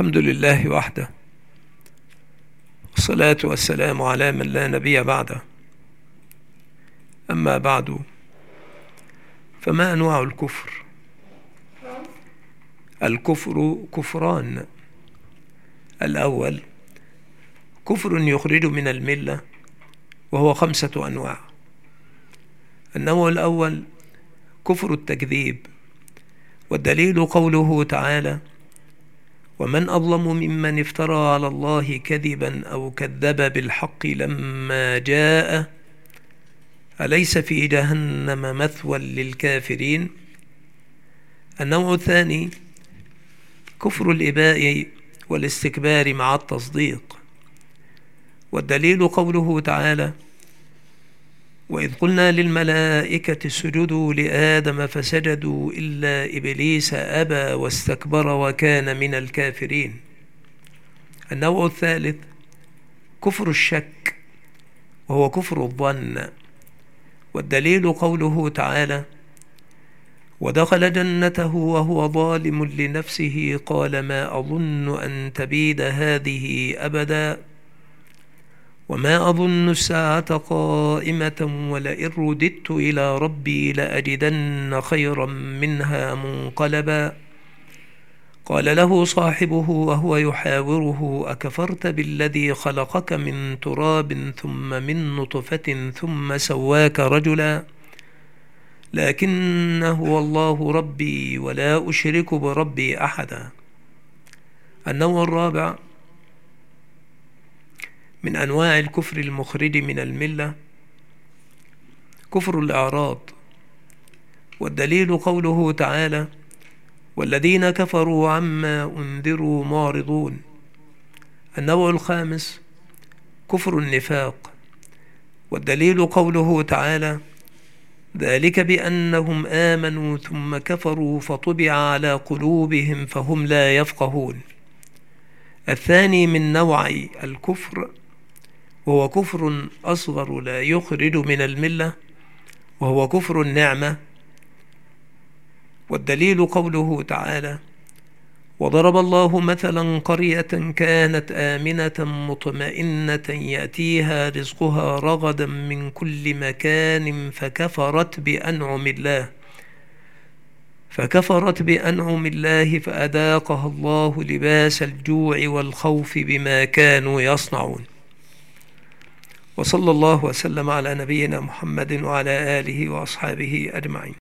الحمد لله وحده، والصلاة والسلام على من لا نبي بعده. أما بعد، فما أنواع الكفر؟ الكفر كفران. الأول كفر يخرج من الملة، وهو 5 أنواع. النوع الأول كفر التكذيب، والدليل قوله تعالى: ومن أظلم ممن افترى على الله كذبا أو كذب بالحق لما جاءه أليس في جهنم مثوى للكافرين. النوع الثاني كفر الإباء والاستكبار مع التصديق، والدليل قوله تعالى: وإذ قلنا للملائكة اسجدوا لآدم فسجدوا إلا إبليس أبى واستكبر وكان من الكافرين. النوع الثالث كفر الشك، وهو كفر الظن، والدليل قوله تعالى: ودخل جنته وهو ظالم لنفسه قال ما أظن أن تبيد هذه أبدا وما أظن الساعة قائمة ولئن رددت إلى ربي لأجدن خيرا منها منقلبا. قال له صاحبه وهو يحاوره أكفرت بالذي خلقك من تراب ثم من نطفة ثم سواك رجلا لكن هو الله ربي ولا أشرك بربي أحدا. النوع الرابع من أنواع الكفر المخرج من الملة كفر الإعراض، والدليل قوله تعالى: والذين كفروا عما أنذروا معرضون. النوع الخامس كفر النفاق، والدليل قوله تعالى: ذلك بأنهم آمنوا ثم كفروا فطبع على قلوبهم فهم لا يفقهون. الثاني من نوعي الكفر وهو كفر أصغر لا يخرج من الملة، وهو كفر النعمة، والدليل قوله تعالى: وضرب الله مثلا قرية كانت آمنة مطمئنة يأتيها رزقها رغدا من كل مكان فكفرت بأنعم الله فأذاقها الله لباس الجوع والخوف بما كانوا يصنعون. وصلى الله وسلم على نبينا محمد وعلى آله وأصحابه أجمعين.